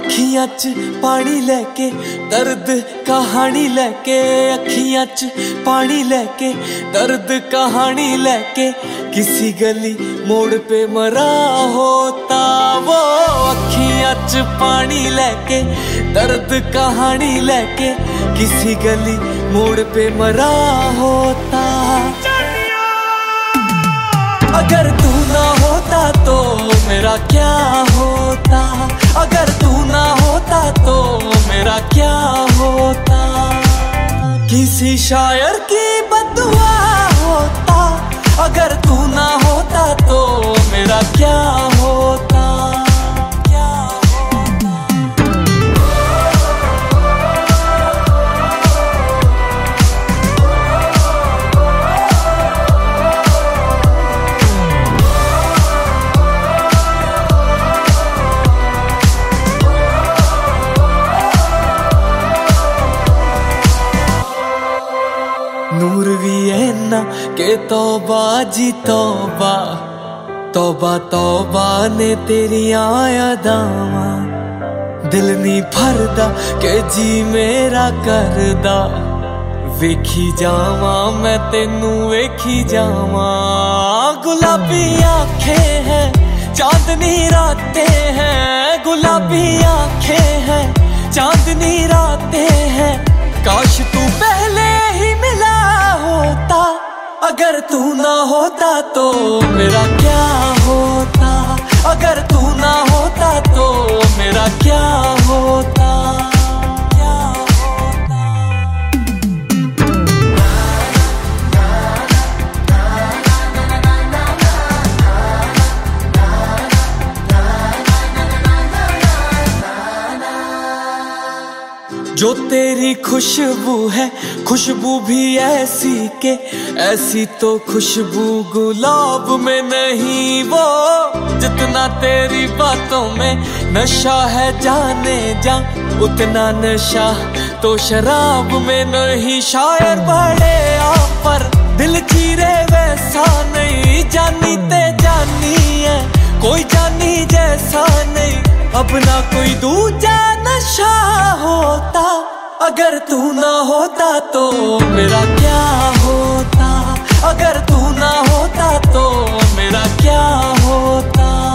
अखियां च पानी लेके दर्द कहानी लेके, अखियां च पानी लेके दर्द कहानी लेके, किसी गली मोड़ पे मरा होता वो। अखियां च पानी लेके दर्द कहानी लेके, किसी गली मोड़ पे मरा होता। अगर तू ना होता तो मेरा क्या होता, अगर तू ना होता तो मेरा क्या होता। किसी शायर की बदुआ होता, अगर तू ना होता तो मेरा क्या होता। नूर भी है ना के तौबा जी तौबा, तौबा तौबा ने तेरियां यादां, दिल नी भरदा के जी मेरा करदा, वेखी जावां मैं तेनू वेखी जावां। गुलाबी आंखें हैं चांदनी रातें हैं, गुलाबी आंखें हैं चांदनी रातें हैं, काश तू पहले ही मिला होता। अगर तू ना होता तो मेरा क्या होता, अगर तू ना होता तो मेरा क्या होता। जो तेरी खुशबू है खुशबू भी ऐसी के, ऐसी तो खुशबू गुलाब में नहीं वो, जितना तेरी बातों में नशा है जाने जा, उतना नशा तो शराब में नहीं। शायर बड़े आप पर दिल चीरे वैसा नहीं, जानी ते जानी है कोई जानी जैसा नहीं, अब ना कोई दूजा नशा होता। अगर तू ना होता तो मेरा क्या होता, अगर तू ना होता तो मेरा क्या होता।